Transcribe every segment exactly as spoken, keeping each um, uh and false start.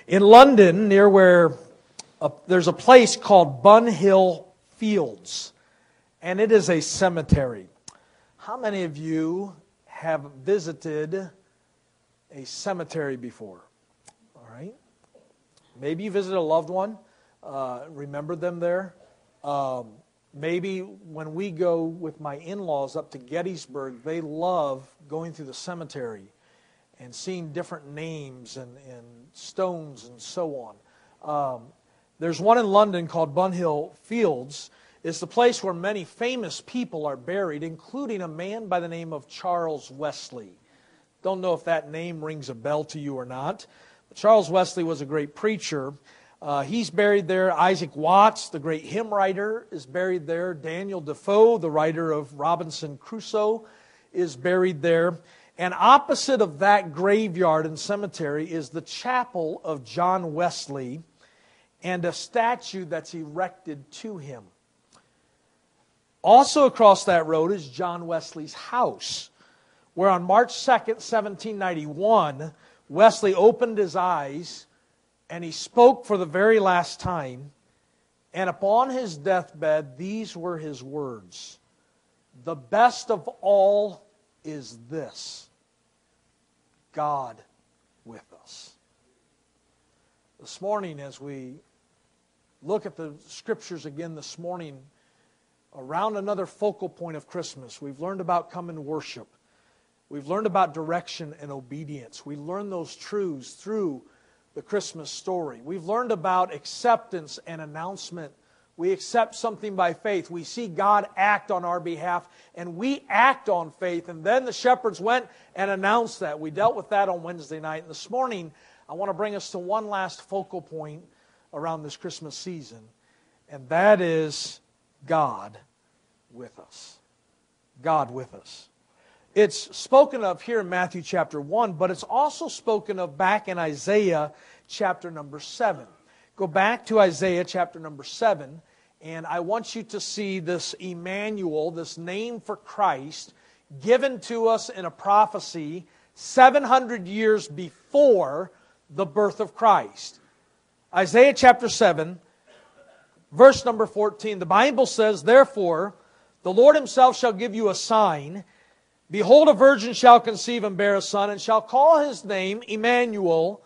In London, near where uh, there's a place called Bunhill Fields, and it is a cemetery. How many of you have visited a cemetery before? All right. Maybe you visited a loved one. Uh, remember them there. Um, maybe when we go with my in-laws up to Gettysburg, they love going through the cemetery and seeing different names and, and stones and so on. Um, there's one in London called Bunhill Fields. It's the place where many famous people are buried, including a man by the name of Charles Wesley. Don't know if that name rings a bell to you or not. But Charles Wesley was a great preacher. Uh, he's buried there. Isaac Watts, the great hymn writer, is buried there. Daniel Defoe, the writer of Robinson Crusoe, is buried there. And opposite of that graveyard and cemetery is the chapel of John Wesley and a statue that's erected to him. Also across that road is John Wesley's house, where on March second, seventeen ninety-one, Wesley opened his eyes and he spoke for the very last time. And upon his deathbed, these were his words: "The best of all is this: God with us." This morning, as we look at the Scriptures again this morning, around another focal point of Christmas, we've learned about come and worship. We've learned about direction and obedience. We learn those truths through the Christmas story. We've learned about acceptance and announcement. We accept something by faith. We see God act on our behalf, and we act on faith. And then the shepherds went and announced that. We dealt with that on Wednesday night. And this morning, I want to bring us to one last focal point around this Christmas season, and that is God with us. God with us. It's spoken of here in Matthew chapter one, but it's also spoken of back in Isaiah chapter number seven. Go back to Isaiah chapter number seven, and I want you to see this Emmanuel, this name for Christ, given to us in a prophecy seven hundred years before the birth of Christ. Isaiah chapter seven, verse number fourteen. The Bible says, "Therefore, the Lord Himself shall give you a sign. Behold, a virgin shall conceive and bear a son, and shall call His name Emmanuel."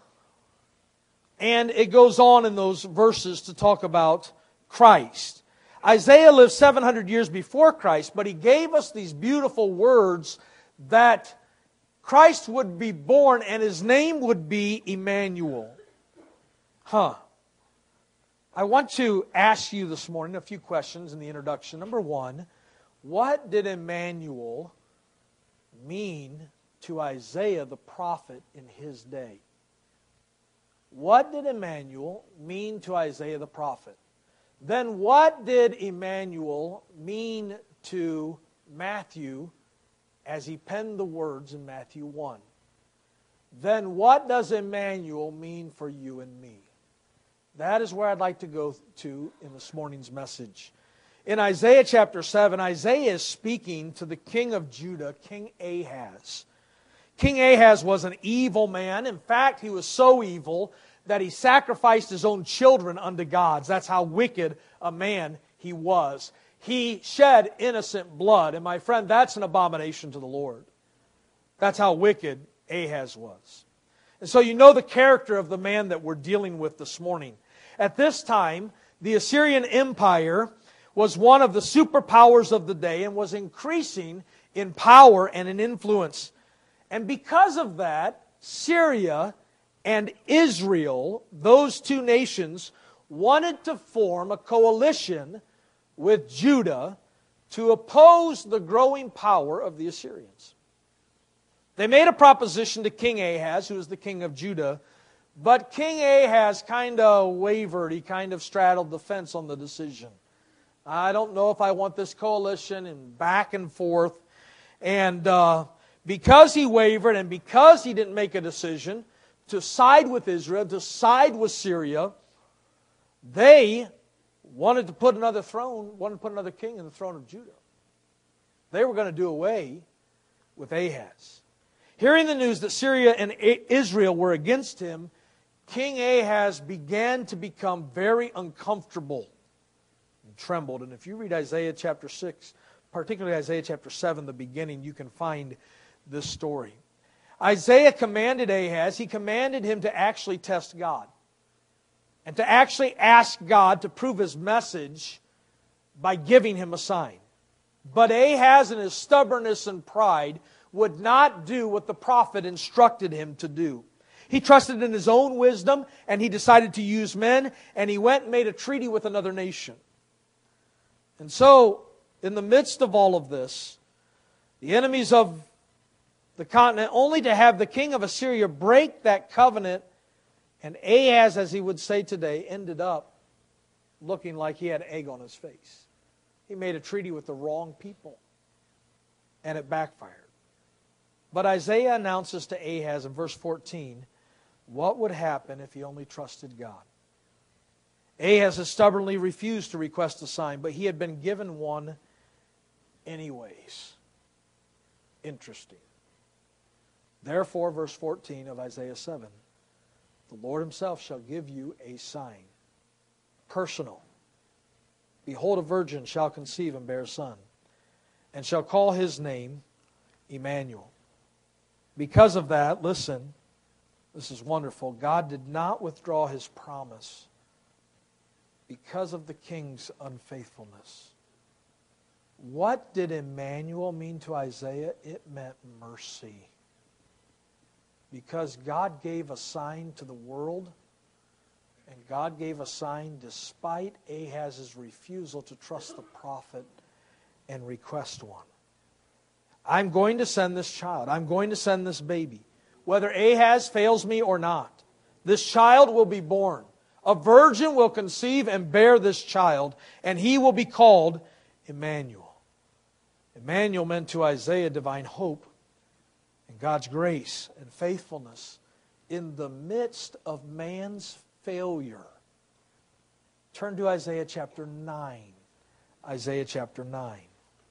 And it goes on in those verses to talk about Christ. Isaiah lived seven hundred years before Christ, but he gave us these beautiful words that Christ would be born and His name would be Emmanuel. Huh. I want to ask you this morning a few questions in the introduction. Number one, what did Emmanuel mean to Isaiah the prophet in his day? What did Emmanuel mean to Isaiah the prophet? Then what did Emmanuel mean to Matthew as he penned the words in Matthew one? Then what does Emmanuel mean for you and me? That is where I'd like to go to in this morning's message. In Isaiah chapter seven, Isaiah is speaking to the king of Judah, King Ahaz. King Ahaz was an evil man. In fact, he was so evil that he sacrificed his own children unto gods. That's how wicked a man he was. He shed innocent blood. And my friend, that's an abomination to the Lord. That's how wicked Ahaz was. And so you know the character of the man that we're dealing with this morning. At this time, the Assyrian Empire was one of the superpowers of the day and was increasing in power and in influence. And because of that, Syria and Israel, those two nations, wanted to form a coalition with Judah to oppose the growing power of the Assyrians. They made a proposition to King Ahaz, who was the king of Judah, but King Ahaz kind of wavered. He kind of straddled the fence on the decision. I don't know if I want this coalition, and back and forth. And uh, because he wavered and because he didn't make a decision to side with Israel, to side with Syria, they wanted to put another throne, wanted to put another king in the throne of Judah. They were going to do away with Ahaz. Hearing the news that Syria and Israel were against him, King Ahaz began to become very uncomfortable and trembled. And if you read Isaiah chapter six, particularly Isaiah chapter seven, the beginning, you can find this story. Isaiah commanded Ahaz, he commanded him to actually test God and to actually ask God to prove his message by giving him a sign. But Ahaz, in his stubbornness and pride, would not do what the prophet instructed him to do. He trusted in his own wisdom, and he decided to use men, and he went and made a treaty with another nation. And so, in the midst of all of this, the enemies of the continent, only to have the king of Assyria break that covenant, and Ahaz, as he would say today, ended up looking like he had egg on his face. He made a treaty with the wrong people, and it backfired. But Isaiah announces to Ahaz in verse fourteen what would happen if he only trusted God. Ahaz has stubbornly refused to request a sign, but he had been given one anyways. Interesting. Therefore, verse fourteen of Isaiah seven, the Lord himself shall give you a sign. Personal. Behold, a virgin shall conceive and bear a son, and shall call his name Emmanuel. Because of that, listen, this is wonderful. God did not withdraw his promise because of the king's unfaithfulness. What did Emmanuel mean to Isaiah? It meant mercy. Because God gave a sign to the world, and God gave a sign despite Ahaz's refusal to trust the prophet and request one. I'm going to send this child. I'm going to send this baby. Whether Ahaz fails me or not, this child will be born. A virgin will conceive and bear this child, and he will be called Emmanuel. Emmanuel meant to Isaiah divine hope and God's grace and faithfulness in the midst of man's failure. Turn to Isaiah chapter nine. Isaiah chapter nine.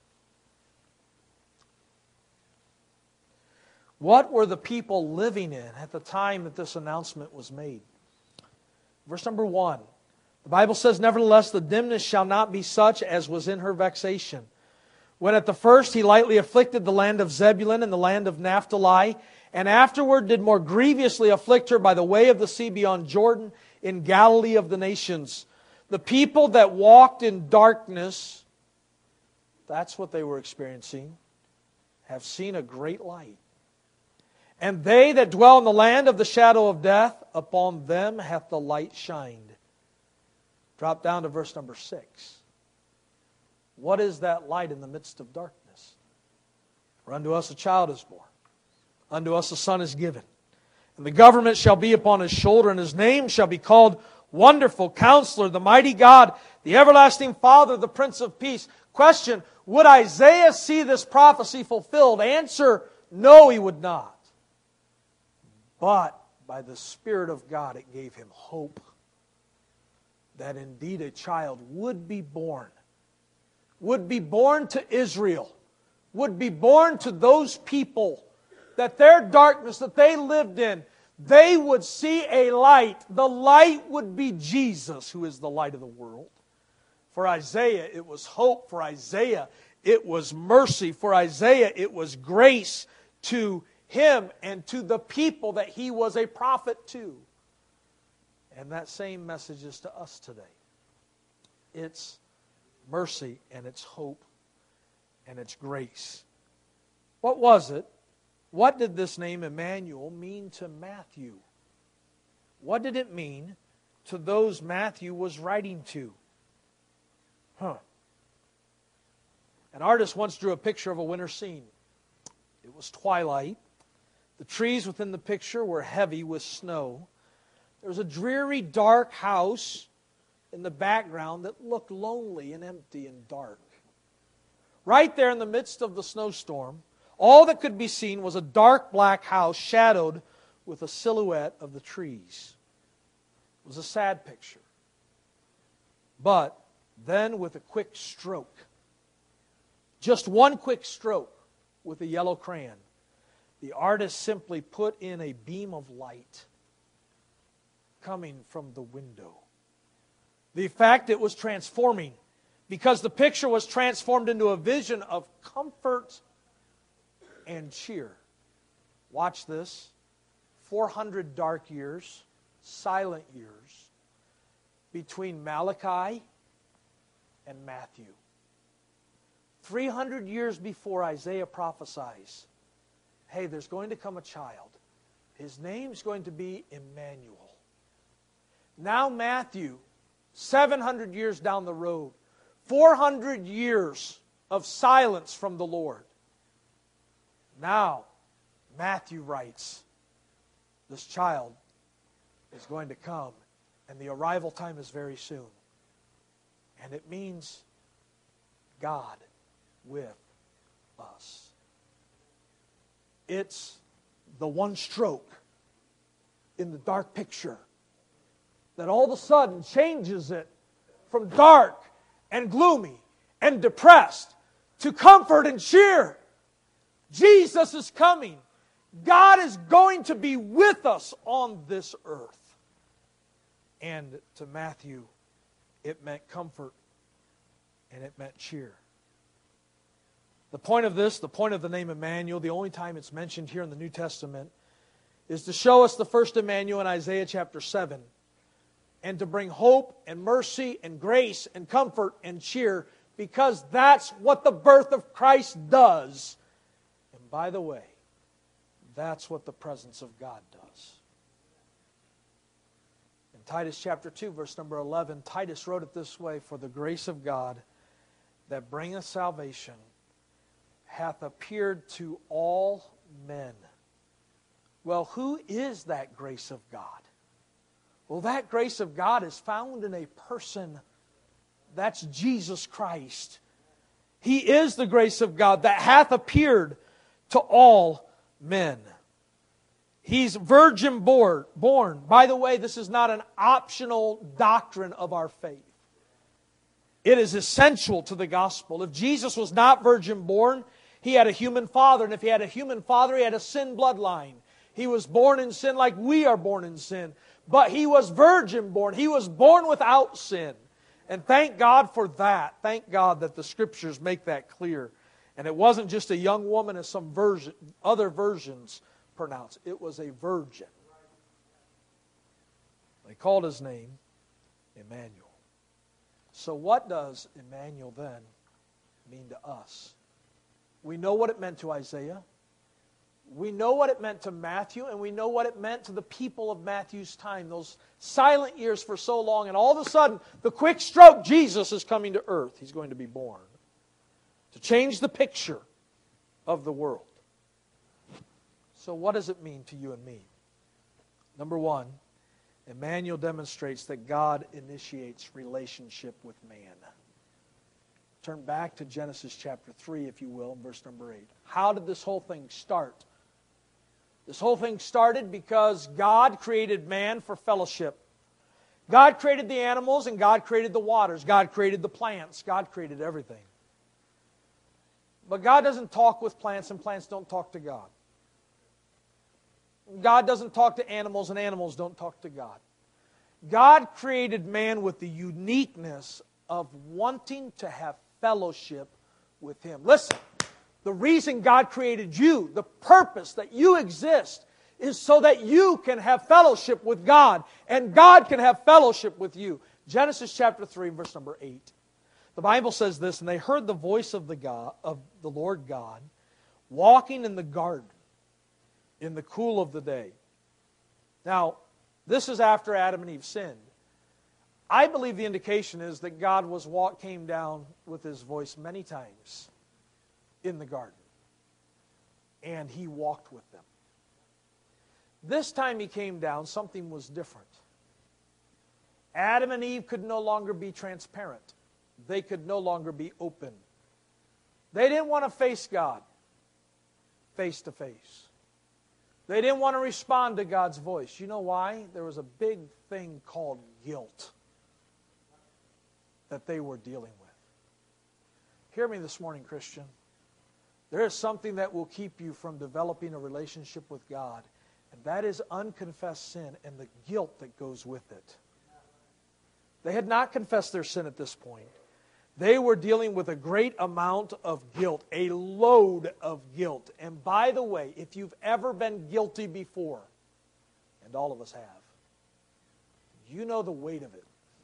What were the people living in at the time that this announcement was made? Verse number one. The Bible says, nevertheless, the dimness shall not be such as was in her vexation. When at the first he lightly afflicted the land of Zebulun and the land of Naphtali, and afterward did more grievously afflict her by the way of the sea beyond Jordan in Galilee of the nations. The people that walked in darkness, that's what they were experiencing, have seen a great light. And they that dwell in the land of the shadow of death, upon them hath the light shined. Drop down to verse number six. What is that light in the midst of darkness? For unto us a child is born, unto us a son is given, and the government shall be upon his shoulder, and his name shall be called Wonderful Counselor, the Mighty God, the Everlasting Father, the Prince of Peace. Question, would Isaiah see this prophecy fulfilled? Answer, no, he would not. But by the Spirit of God, it gave him hope that indeed a child would be born, would be born to Israel, would be born to those people, that their darkness that they lived in, they would see a light. The light would be Jesus, who is the light of the world. For Isaiah, it was hope. For Isaiah, it was mercy. For Isaiah, it was grace to him and to the people that he was a prophet to. And that same message is to us today. It's mercy and it's hope and it's grace. What was it? What did this name Emmanuel mean to Matthew? What did it mean to those Matthew was writing to? Huh. An artist once drew a picture of a winter scene. It was twilight. The trees within the picture were heavy with snow. There was a dreary, dark house in the background that looked lonely and empty and dark. Right there in the midst of the snowstorm, all that could be seen was a dark black house shadowed with a silhouette of the trees. It was a sad picture. But then with a quick stroke, just one quick stroke with a yellow crayon, the artist simply put in a beam of light. coming from the window. The fact it was transforming, because the picture was transformed into a vision of comfort and cheer. Watch this. four hundred dark years, silent years, between Malachi and Matthew. three hundred years before Isaiah prophesies, hey, there's going to come a child. His name's going to be Emmanuel. Now Matthew, seven hundred years down the road, four hundred years of silence from the Lord. Now, Matthew writes, this child is going to come, and the arrival time is very soon. And it means God with us. It's the one stroke in the dark picture that all of a sudden changes it from dark and gloomy and depressed to comfort and cheer. Jesus is coming. God is going to be with us on this earth. And to Matthew, it meant comfort and it meant cheer. The point of this, the point of the name Emmanuel, the only time it's mentioned here in the New Testament, is to show us the first Emmanuel in Isaiah chapter seven, and to bring hope and mercy and grace and comfort and cheer, because that's what the birth of Christ does. And by the way, that's what the presence of God does. In Titus chapter two, verse number eleven, Titus wrote it this way, "For the grace of God that bringeth salvation hath appeared to all men." Well, who is that grace of God? Well, that grace of God is found in a person. That's Jesus Christ. He is the grace of God that hath appeared to all men. He's virgin born. born. By the way, this is not an optional doctrine of our faith. It is essential to the gospel. If Jesus was not virgin born, He had a human father. And if He had a human father, He had a sin bloodline. He was born in sin like we are born in sin. But He was virgin born. He was born without sin. And thank God for that. Thank God that the Scriptures make that clear. And it wasn't just a young woman as some version, other versions pronounce. It was a virgin. They called His name Emmanuel. So what does Emmanuel then mean to us? We know what it meant to Isaiah. We know what it meant to Matthew, and we know what it meant to the people of Matthew's time, those silent years for so long, and all of a sudden, the quick stroke, Jesus is coming to earth. He's going to be born to change the picture of the world. So what does it mean to you and me? Number one, Emmanuel demonstrates that God initiates relationship with man. Turn back to Genesis chapter three, if you will, verse number eight. How did this whole thing start? This whole thing started because God created man for fellowship. God created the animals and God created the waters. God created the plants. God created everything. But God doesn't talk with plants and plants don't talk to God. God doesn't talk to animals and animals don't talk to God. God created man with the uniqueness of wanting to have fellowship with Him. Listen, the reason God created you, the purpose that you exist, is so that you can have fellowship with God, and God can have fellowship with you. Genesis chapter three, verse number eight. The Bible says this, "And they heard the voice of the God of the Lord God walking in the garden in the cool of the day." Now, this is after Adam and Eve sinned. I believe the indication is that God was walk came down with His voice many times in the garden. And He walked with them. This time He came down, something was different. Adam and Eve could no longer be transparent. They could no longer be open. They didn't want to face God face to face. They didn't want to respond to God's voice. You know why? There was a big thing called guilt that they were dealing with. Hear me this morning, Christian. There is something that will keep you from developing a relationship with God, And that is unconfessed sin and the guilt that goes with it. They had not confessed their sin at this point. They were dealing with a great amount of guilt, a load of guilt. And by the way, if you've ever been guilty before, and all of us have, you know the weight of it.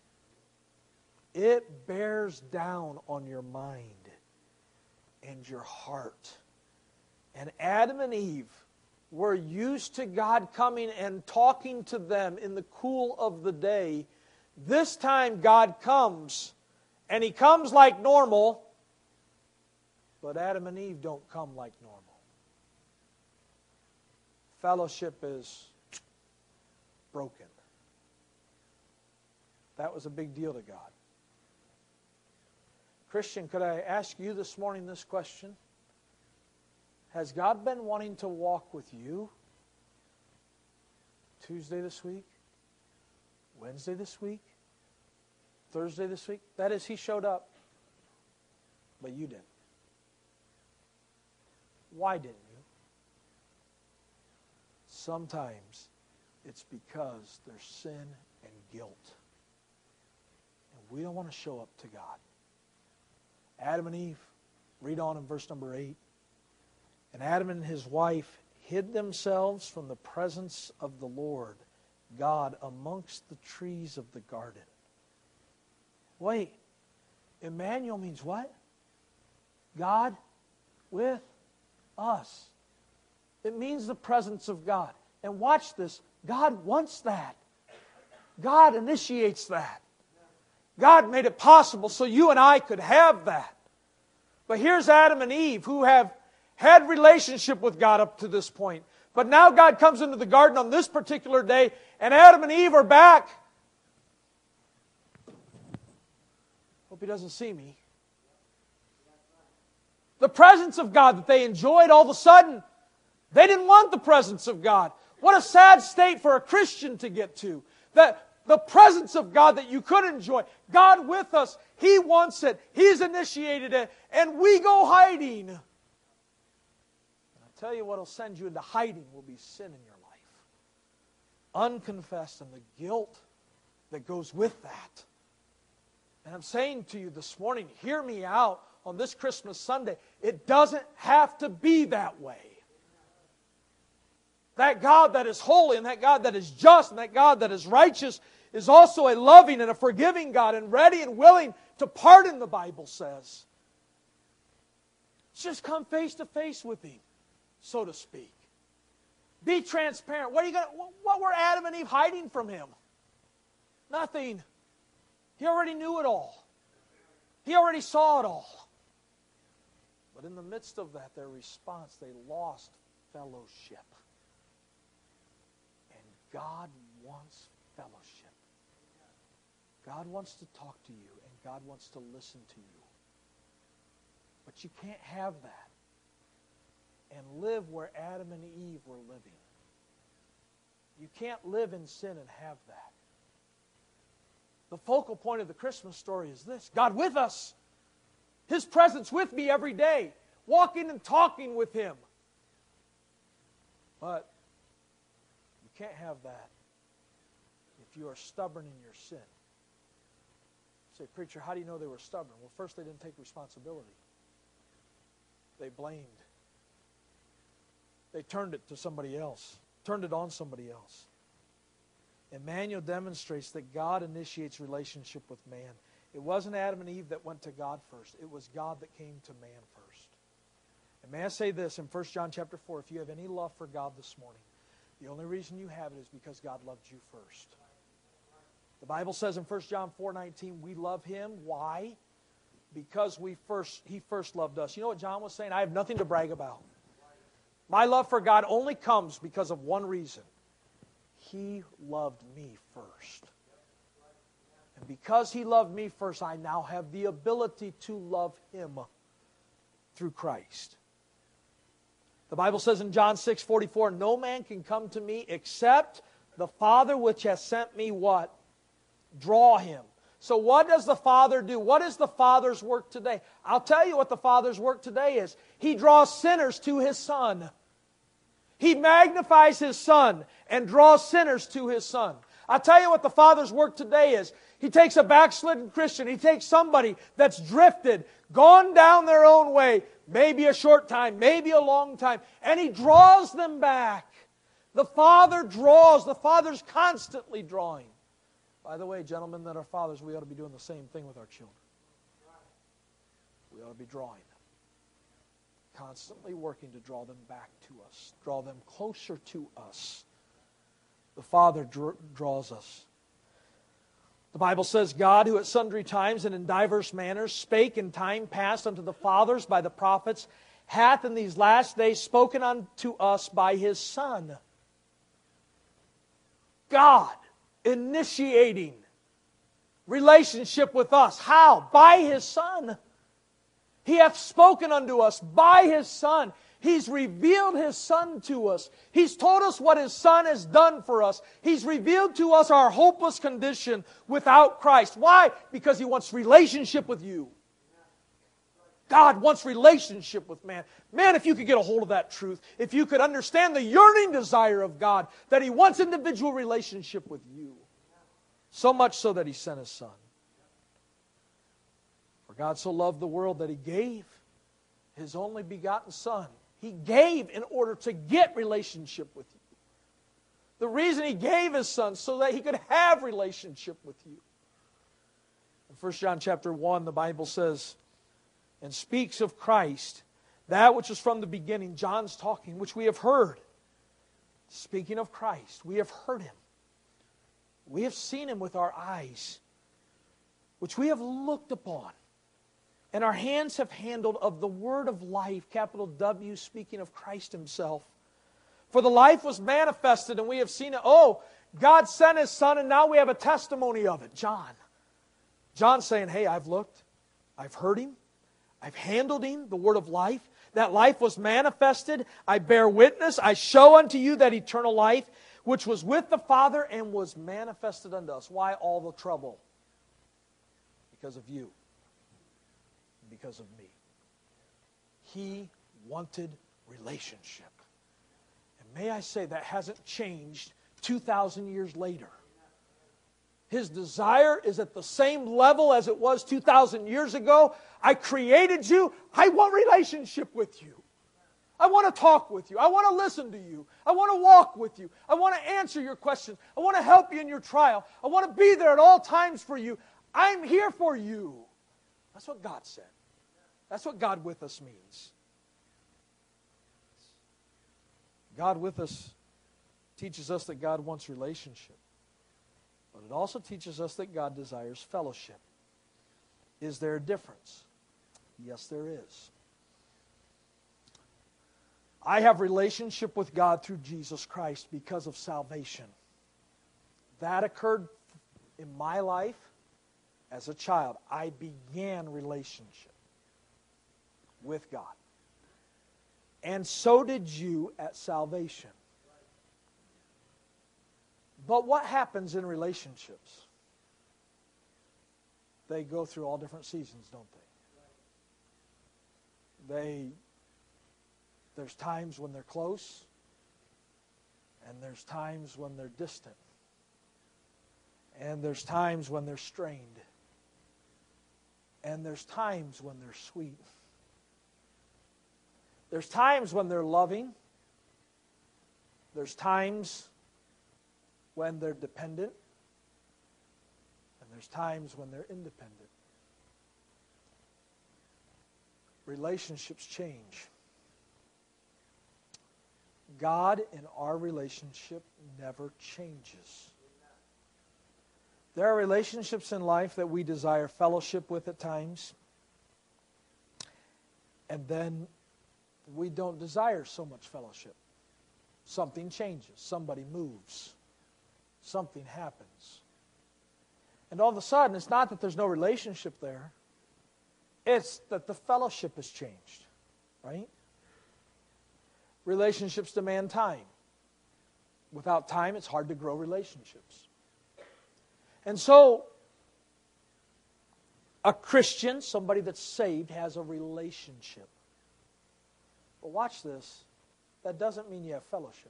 It bears down on your mind and your heart. And Adam and Eve were used to God coming and talking to them in the cool of the day. This time God comes, and He comes like normal, but Adam and Eve don't come like normal. Fellowship is broken. That was a big deal to God. Christian, could I ask you this morning this question? Has God been wanting to walk with you Tuesday this week? Wednesday this week? Thursday this week? That is, He showed up, but you didn't. Why didn't you? Sometimes it's because there's sin and guilt. And we don't want to show up to God. Adam and Eve, read on in verse number eight. And Adam and his wife hid themselves from the presence of the Lord God amongst the trees of the garden. Wait, Emmanuel means what? God with us. It means the presence of God. And watch this, God wants that. God initiates that. God made it possible so you and I could have that. But here's Adam and Eve who have had relationship with God up to this point. But now God comes into the garden on this particular day, and Adam and Eve are back. Hope he doesn't see me. The presence of God that they enjoyed, all of a sudden, they didn't want the presence of God. What a sad state for a Christian to get to. That the presence of God that you could enjoy. God with us. He wants it. He's initiated it. And we go hiding. And I tell you what will send you into hiding will be sin in your life. Unconfessed and the guilt that goes with that. And I'm saying to you this morning, hear me out on this Christmas Sunday. It doesn't have to be that way. That God that is holy and that God that is just and that God that is righteous is also a loving and a forgiving God and ready and willing to pardon, the Bible says. Just come face to face with Him, so to speak. Be transparent. What are you going? What were Adam and Eve hiding from Him? Nothing. He already knew it all. He already saw it all. But in the midst of that, their response, they lost fellowship. And God wants fellowship. God wants to talk to you, and God wants to listen to you. But you can't have that and live where Adam and Eve were living. You can't live in sin and have that. The focal point of the Christmas story is this: God with us. His presence with me every day. Walking and talking with Him. But you can't have that if you are stubborn in your sin. You say, preacher, how do you know they were stubborn? Well, first, they didn't take responsibility. They blamed. They turned it to somebody else. Turned it on somebody else. Emmanuel demonstrates that God initiates relationship with man. It wasn't Adam and Eve that went to God first. It was God that came to man first. And may I say this in First John chapter four, if you have any love for God this morning, the only reason you have it is because God loved you first. The Bible says in First John four nineteen, we love Him. Why? Because we first He first loved us. You know what John was saying? I have nothing to brag about. My love for God only comes because of one reason. He loved me first. And because He loved me first, I now have the ability to love Him through Christ. The Bible says in John six forty-four, no man can come to me except the Father which has sent me what? Draw him. So what does the Father do? What is the Father's work today? I'll tell you what the Father's work today is. He draws sinners to His Son. He magnifies His Son and draws sinners to His Son. I'll tell you what the Father's work today is. He takes a backslidden Christian. He takes somebody that's drifted, gone down their own way, maybe a short time, maybe a long time, and He draws them back. The Father draws. The Father's constantly drawing. By the way, gentlemen that are fathers, we ought to be doing the same thing with our children. We ought to be drawing them. Constantly working to draw them back to us. Draw them closer to us. The Father dr- draws us. The Bible says, God, who at sundry times and in diverse manners spake in time past unto the fathers by the prophets, hath in these last days spoken unto us by His Son. God initiating relationship with us. How? By His Son. He hath spoken unto us by His Son. He's revealed His Son to us. He's told us what His Son has done for us. He's revealed to us our hopeless condition without Christ. Why? Because He wants relationship with you. God wants relationship with man. Man, if you could get a hold of that truth, if you could understand the yearning desire of God, that He wants individual relationship with you. So much so that He sent His Son. For God so loved the world that He gave His only begotten Son. He gave in order to get relationship with you. The reason He gave His Son so that He could have relationship with you. In First John chapter one, the Bible says, and speaks of Christ, that which is from the beginning. John's talking, which we have heard. Speaking of Christ, we have heard Him. We have seen Him with our eyes, which we have looked upon. And our hands have handled of the word of life, capital W, speaking of Christ Himself. For the life was manifested, and we have seen it. Oh, God sent His Son, and now we have a testimony of it. John. John's saying, hey, I've looked. I've heard Him. I've handled Him, the word of life. That life was manifested. I bear witness. I show unto you that eternal life, which was with the Father and was manifested unto us. Why all the trouble? Because of you. Because of me. He wanted relationship. And may I say that hasn't changed two thousand years later. His desire is at the same level as it was two thousand years ago. I created you. I want relationship with you. I want to talk with you. I want to listen to you. I want to walk with you. I want to answer your questions. I want to help you in your trial. I want to be there at all times for you. I'm here for you. That's what God said. That's what God with us means. God with us teaches us that God wants relationship. But it also teaches us that God desires fellowship. Is there a difference? Yes, there is. I have relationship with God through Jesus Christ because of salvation. That occurred in my life as a child. I began relationship with God. And so did you at salvation. But what happens in relationships? They go through all different seasons, don't they? They, there's times when they're close, and there's times when they're distant. And there's times when they're strained. And there's times when they're sweet. There's times when they're loving. There's times when they're dependent. And there's times when they're independent. Relationships change. God in our relationship never changes. There are relationships in life that we desire fellowship with at times. And then we don't desire so much fellowship. Something changes. Somebody moves. Something happens. And all of a sudden, it's not that there's no relationship there. It's that the fellowship has changed. Right? Relationships demand time. Without time, it's hard to grow relationships. And so, a Christian, somebody that's saved, has a relationship. But watch this. that doesn't mean you have fellowship.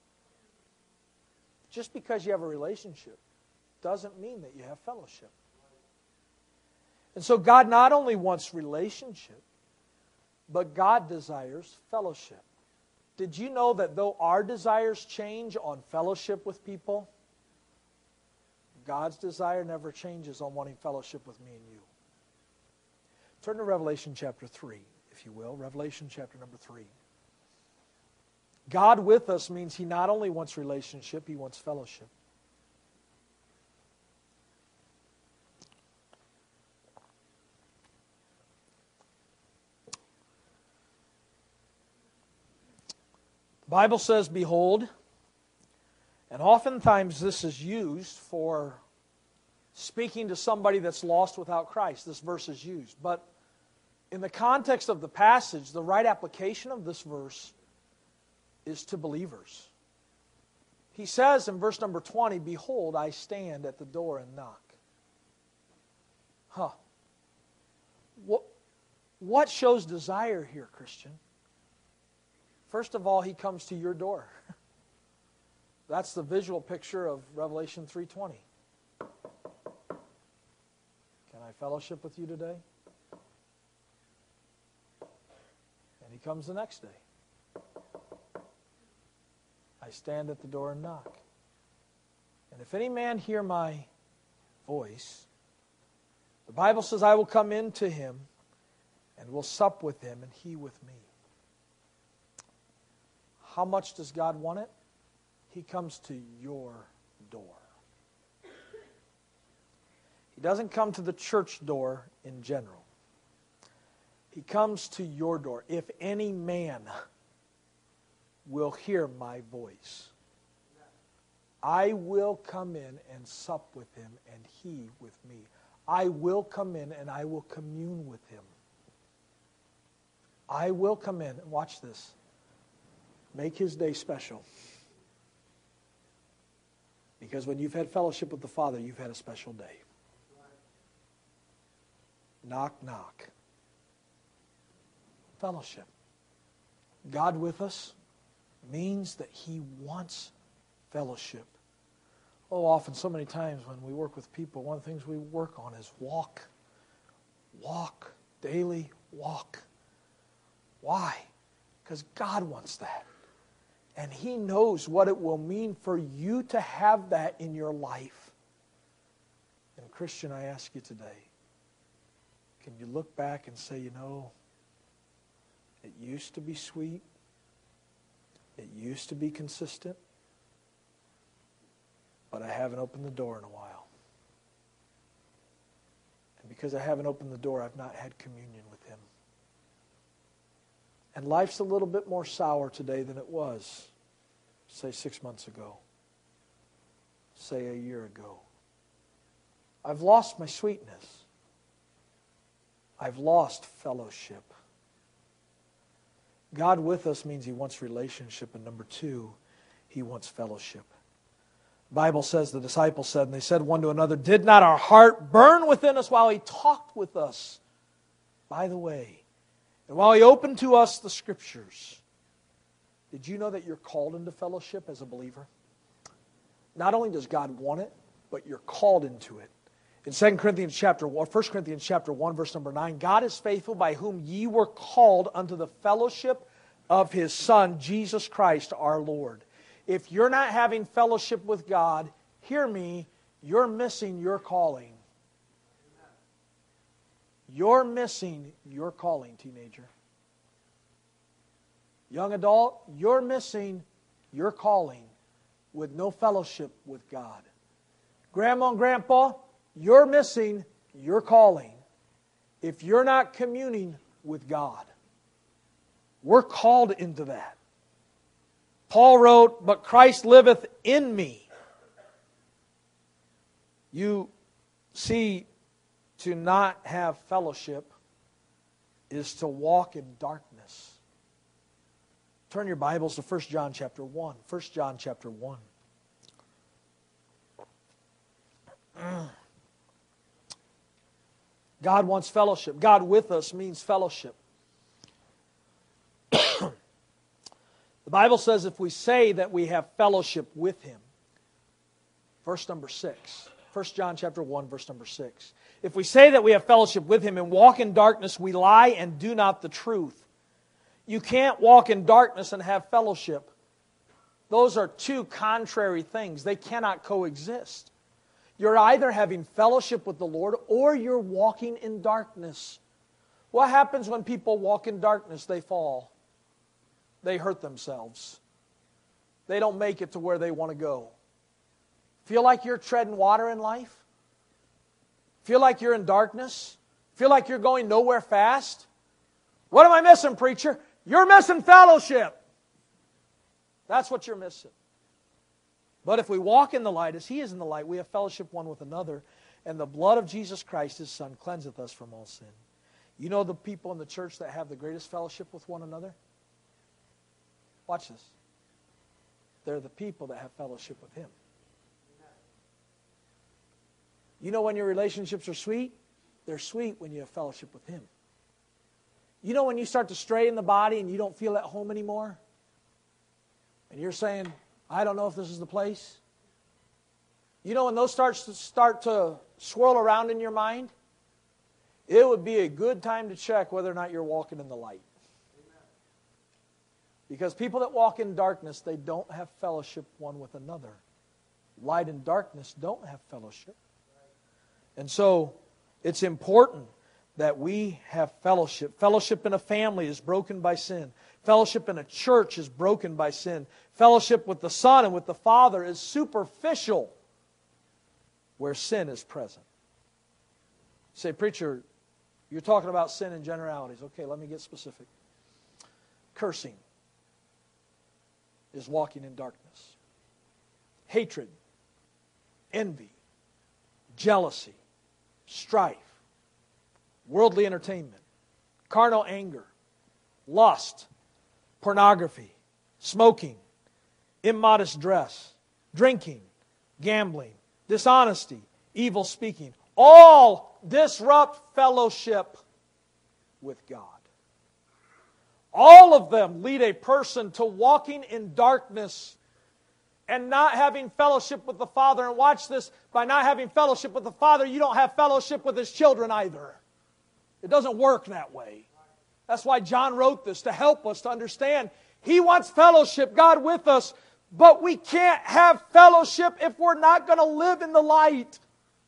Just because you have a relationship doesn't mean that you have fellowship. And so God not only wants relationship, but God desires fellowship. Did you know that though our desires change on fellowship with people, God's desire never changes on wanting fellowship with me and you? Turn to Revelation chapter three, if you will. Revelation chapter number three. God with us means He not only wants relationship, He wants fellowship. The Bible says, behold, and oftentimes this is used for speaking to somebody that's lost without Christ. This verse is used. But in the context of the passage, the right application of this verse is to believers. He says in verse number twenty, behold, I stand at the door and knock. Huh. What, what shows desire here, Christian? First of all, He comes to your door. That's the visual picture of Revelation three twenty. Can I fellowship with you today? And He comes the next day. I stand at the door and knock. And if any man hear my voice, the Bible says, I will come into him and will sup with him and he with me. How much does God want it? He comes to your door. He doesn't come to the church door in general. He comes to your door. If any man will hear my voice, I will come in and sup with him and he with me. I will come in and I will commune with him. I will come in, and watch this, make his day special. Because when you've had fellowship with the Father, you've had a special day. Knock, knock. Fellowship. God with us means that He wants fellowship. Oh, often, so many times when we work with people, one of the things we work on is walk. Walk. Daily walk. Why? Because God wants that. And He knows what it will mean for you to have that in your life. And Christian, I ask you today, can you look back and say, you know, it used to be sweet. It used to be consistent. But I haven't opened the door in a while. And because I haven't opened the door, I've not had communion with Him. And life's a little bit more sour today than it was, say, six months ago. Say, a year ago. I've lost my sweetness. I've lost fellowship. God with us means He wants relationship. And number two, He wants fellowship. The Bible says, the disciples said, and they said one to another, did not our heart burn within us while He talked with us by the way? And while He opened to us the Scriptures. Did you know that you're called into fellowship as a believer? Not only does God want it, but you're called into it. In Second Corinthians chapter one, First Corinthians chapter one, verse number nine, God is faithful, by whom ye were called unto the fellowship of His Son, Jesus Christ our Lord. If you're not having fellowship with God, hear me, you're missing your calling. You're missing your calling, teenager. Young adult, you're missing your calling with no fellowship with God. Grandma and grandpa, you're missing your calling if you're not communing with God. We're called into that. Paul wrote, but Christ liveth in me. You see, to not have fellowship is to walk in darkness. Turn your Bibles to First John chapter one. First John chapter one. God wants fellowship. God with us means fellowship. The Bible says if we say that we have fellowship with Him, verse number six, First John chapter one, verse number six. If we say that we have fellowship with Him and walk in darkness, we lie and do not the truth. You can't walk in darkness and have fellowship. Those are two contrary things. They cannot coexist. You're either having fellowship with the Lord or you're walking in darkness. What happens when people walk in darkness? They fall. They hurt themselves. They don't make it to where they want to go. Feel like you're treading water in life? Feel like you're in darkness? Feel like you're going nowhere fast? What am I missing, preacher? You're missing fellowship. That's what you're missing. But if we walk in the light as He is in the light, we have fellowship one with another, and the blood of Jesus Christ, His Son, cleanseth us from all sin. You know the people in the church that have the greatest fellowship with one another? Watch this. They're the people that have fellowship with Him. You know when your relationships are sweet? They're sweet when you have fellowship with Him. You know when you start to stray in the body and you don't feel at home anymore? And you're saying, I don't know if this is the place. You know when those starts to start to swirl around in your mind? It would be a good time to check whether or not you're walking in the light. Because people that walk in darkness, they don't have fellowship one with another. Light and darkness don't have fellowship. And so, it's important that we have fellowship. Fellowship in a family is broken by sin. Fellowship in a church is broken by sin. Fellowship with the Son and with the Father is superficial where sin is present. You say, preacher, you're talking about sin in generalities. Okay, let me get specific. Cursing is walking in darkness. Hatred, envy, jealousy, strife, worldly entertainment, carnal anger, lust, pornography, smoking, immodest dress, drinking, gambling, dishonesty, evil speaking, all disrupt fellowship with God. All of them lead a person to walking in darkness and not having fellowship with the Father. And watch this, by not having fellowship with the Father, you don't have fellowship with His children either. It doesn't work that way. That's why John wrote this, to help us to understand He wants fellowship, God with us, but we can't have fellowship if we're not going to live in the light.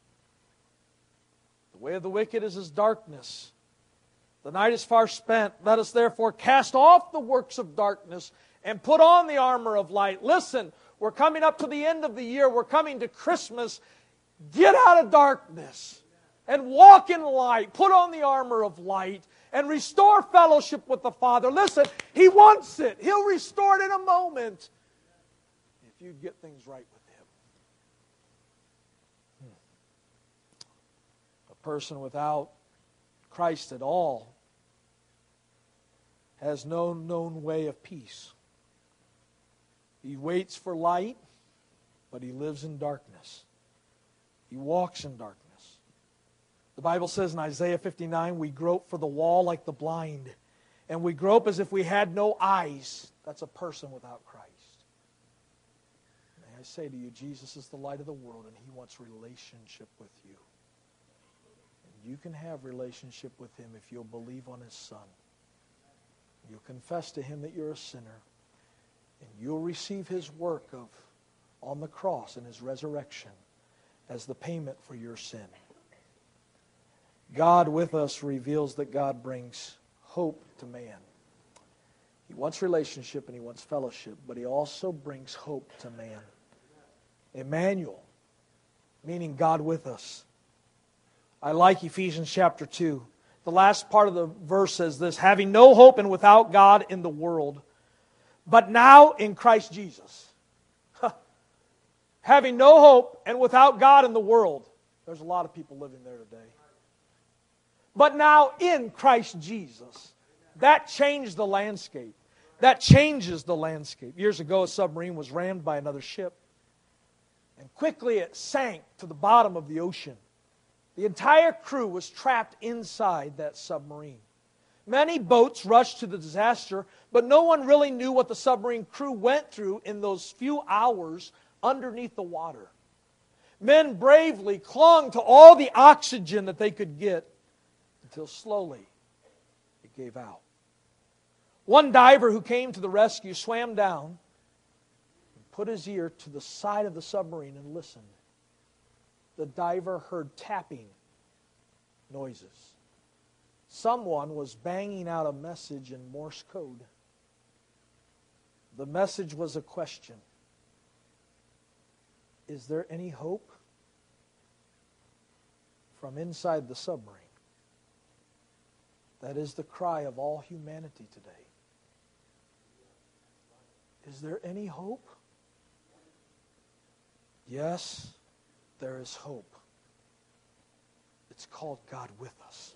The way of the wicked is as darkness. The night is far spent. Let us therefore cast off the works of darkness and put on the armor of light. Listen, we're coming up to the end of the year. We're coming to Christmas. Get out of darkness and walk in light. Put on the armor of light and restore fellowship with the Father. Listen, He wants it. He'll restore it in a moment if you get things right with Him. Hmm. A person without Christ at all has no known way of peace. He waits for light, but he lives in darkness. He walks in darkness. The Bible says in Isaiah fifty-nine, we grope for the wall like the blind, and we grope as if we had no eyes. That's a person without Christ. May I say to you, Jesus is the light of the world, and He wants relationship with you. You can have relationship with Him if you'll believe on His Son. You'll confess to Him that you're a sinner. And you'll receive His work of on the cross and His resurrection as the payment for your sin. God with us reveals that God brings hope to man. He wants relationship and He wants fellowship, but He also brings hope to man. Emmanuel, meaning God with us. I like Ephesians chapter two. The last part of the verse says this, having no hope and without God in the world, but now in Christ Jesus. Having no hope and without God in the world. There's a lot of people living there today. But now in Christ Jesus. That changed the landscape. That changes the landscape. Years ago, a submarine was rammed by another ship. And quickly it sank to the bottom of the ocean. The entire crew was trapped inside that submarine. Many boats rushed to the disaster, but no one really knew what the submarine crew went through in those few hours underneath the water. Men bravely clung to all the oxygen that they could get until slowly it gave out. One diver who came to the rescue swam down and put his ear to the side of the submarine and listened. The diver heard tapping noises. Someone was banging out a message in Morse code. The message was a question. Is there any hope? From inside the submarine. That is the cry of all humanity today. Is there any hope? Yes, there is hope. It's called God with us.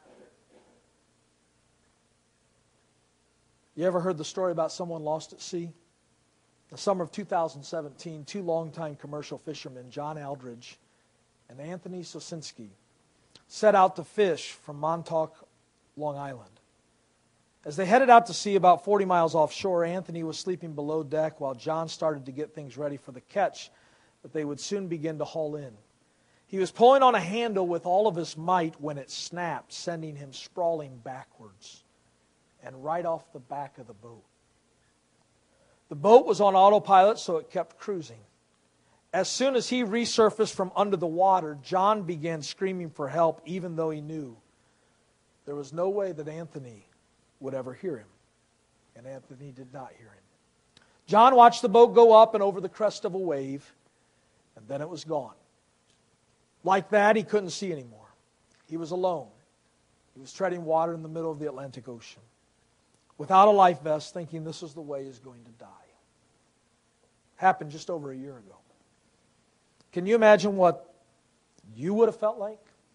You ever heard the story about someone lost at sea? The summer of two thousand seventeen, two longtime commercial fishermen, John Aldridge and Anthony Sosinski, set out to fish from Montauk, Long Island. As they headed out to sea about forty miles offshore, Anthony was sleeping below deck while John started to get things ready for the catch that they would soon begin to haul in. He was pulling on a handle with all of his might when it snapped, sending him sprawling backwards and right off the back of the boat. The boat was on autopilot, so it kept cruising. As soon as he resurfaced from under the water, John began screaming for help, even though he knew there was no way that Anthony would ever hear him. And Anthony did not hear him. John watched the boat go up and over the crest of a wave, and then it was gone. Like that, he couldn't see anymore. He was alone. He was treading water in the middle of the Atlantic Ocean, without a life vest, thinking this is the way he's going to die. Happened just over a year ago. Can you imagine what you would have felt like?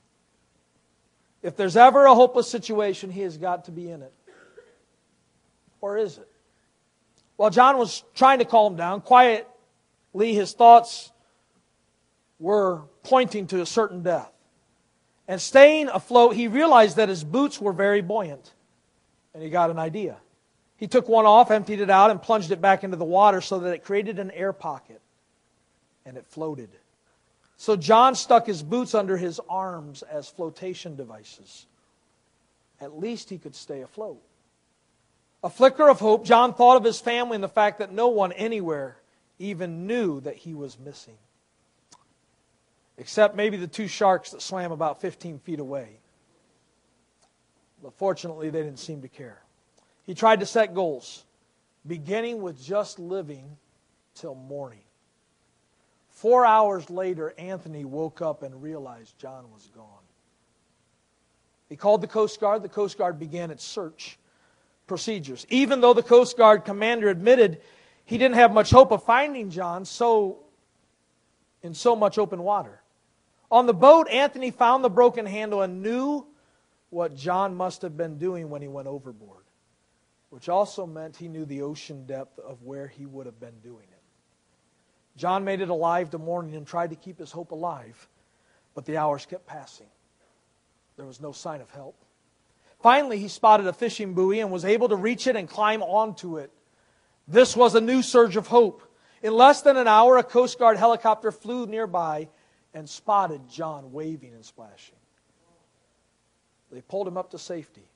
If there's ever a hopeless situation, he has got to be in it. Or is it? While John was trying to calm down, quietly his thoughts were pointing to a certain death. And staying afloat, he realized that his boots were very buoyant. And he got an idea. He took one off, emptied it out, and plunged it back into the water so that it created an air pocket. And it floated. So John stuck his boots under his arms as flotation devices. At least he could stay afloat. A flicker of hope, John thought of his family and the fact that no one anywhere even knew that he was missing. Except maybe the two sharks that swam about fifteen feet away. But fortunately, they didn't seem to care. He tried to set goals, beginning with just living till morning. Four hours later, Anthony woke up and realized John was gone. He called the Coast Guard. The Coast Guard began its search procedures. Even though the Coast Guard commander admitted he didn't have much hope of finding John so in so much open water. On the boat, Anthony found the broken handle and knew what John must have been doing when he went overboard, which also meant he knew the ocean depth of where he would have been doing it. John made it alive to morning and tried to keep his hope alive, but the hours kept passing. There was no sign of help. Finally, he spotted a fishing buoy and was able to reach it and climb onto it. This was a new surge of hope. In less than an hour, a Coast Guard helicopter flew nearby and spotted John waving and splashing. They pulled him up to safety.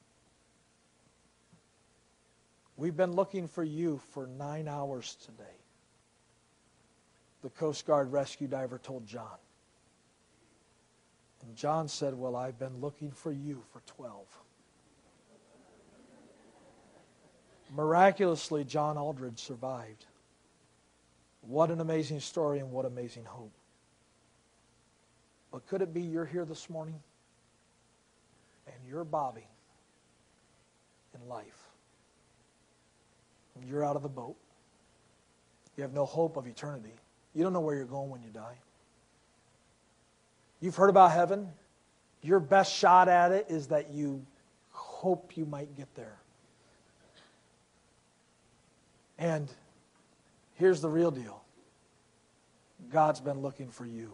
We've been looking for you for nine hours today, the Coast Guard rescue diver told John. And John said, well, I've been looking for you for twelve. Miraculously, John Aldridge survived. What an amazing story and what amazing hope. But could it be you're here this morning and you're bobbing in life? And you're out of the boat. You have no hope of eternity. You don't know where you're going when you die. You've heard about heaven. Your best shot at it is that you hope you might get there. And here's the real deal. God's been looking for you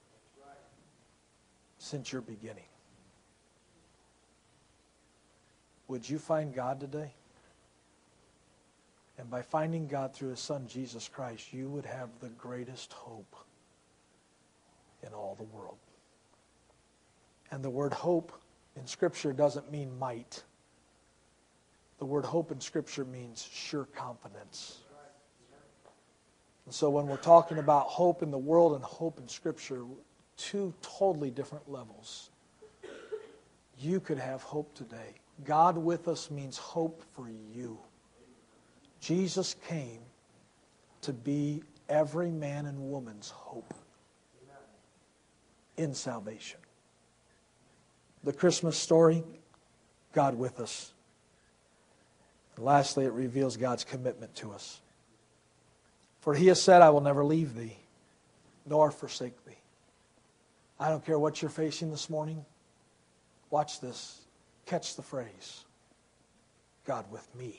since your beginning. would you find God today? And by finding God through His Son, Jesus Christ, you would have the greatest hope in all the world. And the word hope in Scripture doesn't mean might. The word hope in Scripture means sure confidence. And so when we're talking about hope in the world and hope in Scripture, two totally different levels. You could have hope today. God with us means hope for you. Jesus came to be every man and woman's hope in salvation. The Christmas story, God with us. And lastly, it reveals God's commitment to us. For He has said, I will never leave thee, nor forsake thee. I don't care what you're facing this morning. Watch this. Catch the phrase. God with me.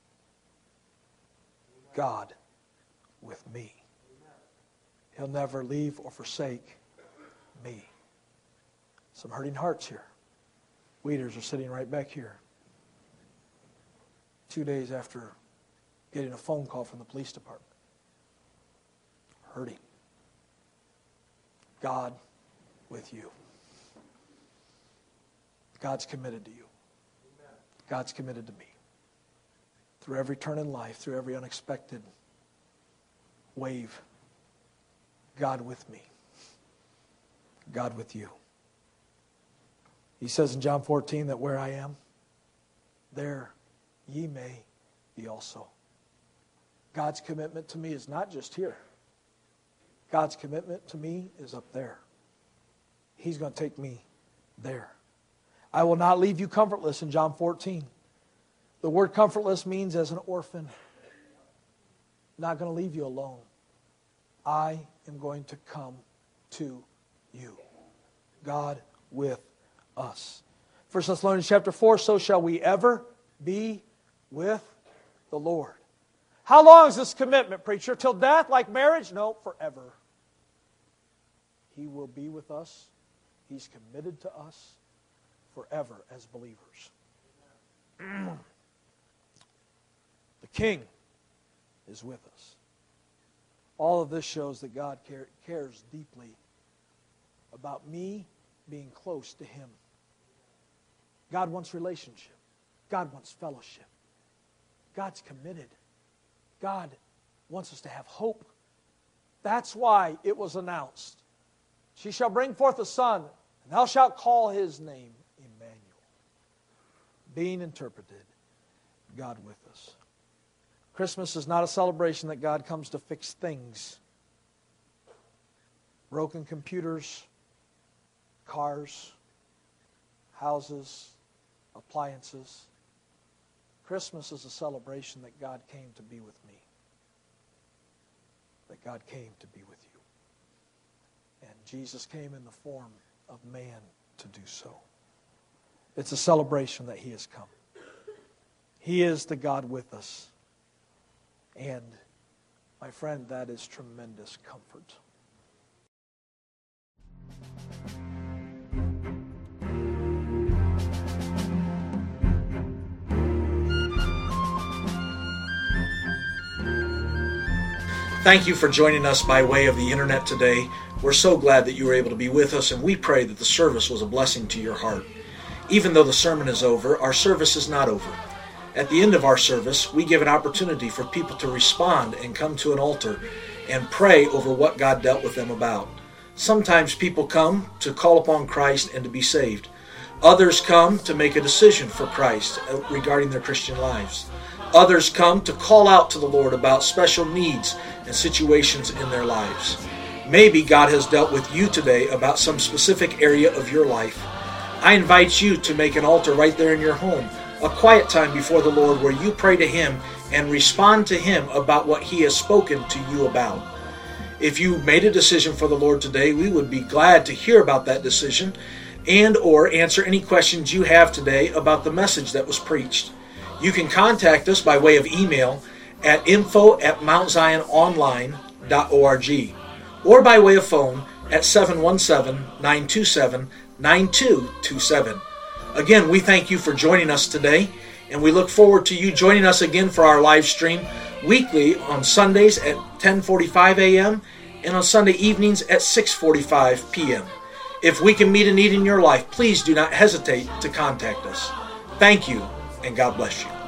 God with me. He'll never leave or forsake me. Some hurting hearts here. Weeders are sitting right back here. Two days after getting a phone call from the police department. Hurting. God with you. God's committed to you. God's committed to me. Through every turn in life, through every unexpected wave, God with me. God with you. He says in John fourteen that where I am, there ye may be also. God's commitment to me is not just here. God's commitment to me is up there. He's going to take me there. I will not leave you comfortless in John fourteen. The word comfortless means as an orphan. Not going to leave you alone. I am going to come to you. God with us. First Thessalonians chapter four, so shall we ever be with the Lord. How long is this commitment, preacher? Till death, like marriage? No, forever. He will be with us. He's committed to us forever as believers. The King is with us. All of this shows that God care, cares deeply about me being close to Him. God wants relationship. God wants fellowship. God's committed. God wants us to have hope. That's why it was announced. She shall bring forth a son, and thou shalt call his name Emmanuel. Being interpreted, God with us. Christmas is not a celebration that God comes to fix things. Broken computers, cars, houses, appliances. Christmas is a celebration that God came to be with me. That God came to be with you. And Jesus came in the form of man to do so. It's a celebration that He has come. He is the God with us. And, my friend, that is tremendous comfort. Thank you for joining us by way of the internet today. We're so glad that you were able to be with us, and we pray that the service was a blessing to your heart. Even though the sermon is over, our service is not over. At the end of our service, we give an opportunity for people to respond and come to an altar and pray over what God dealt with them about. Sometimes people come to call upon Christ and to be saved. Others come to make a decision for Christ regarding their Christian lives. Others come to call out to the Lord about special needs and situations in their lives. Maybe God has dealt with you today about some specific area of your life. I invite you to make an altar right there in your home, a quiet time before the Lord where you pray to Him and respond to Him about what He has spoken to you about. If you made a decision for the Lord today, we would be glad to hear about that decision and or answer any questions you have today about the message that was preached. You can contact us by way of email at info at mount zion online dot org or by way of phone at seven one seven, nine two seven, nine two two seven. Again, we thank you for joining us today, and we look forward to you joining us again for our live stream weekly on Sundays at ten forty-five a.m. and on Sunday evenings at six forty-five p.m. If we can meet a need in your life, please do not hesitate to contact us. Thank you, and God bless you.